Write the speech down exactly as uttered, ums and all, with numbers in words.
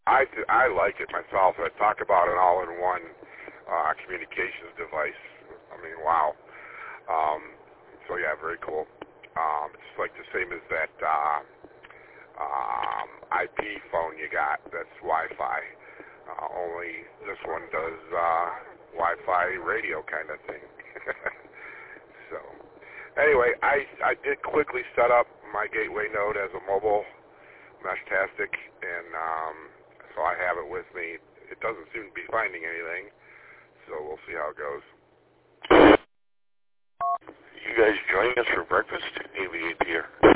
I, I like it myself. I talk about an all-in-one uh, communications device. I mean, wow. Um, so, yeah, very cool. Um, it's like the same as that uh, um, I P phone you got that's Wi-Fi. Uh, only this one does uh, Wi-Fi radio kind of thing. So, anyway, I, I did quickly set up my gateway node as a mobile Meshtastic, and um, so I have it with me. It doesn't seem to be finding anything, so we'll see how it goes. You guys joining us for breakfast? A V A P here.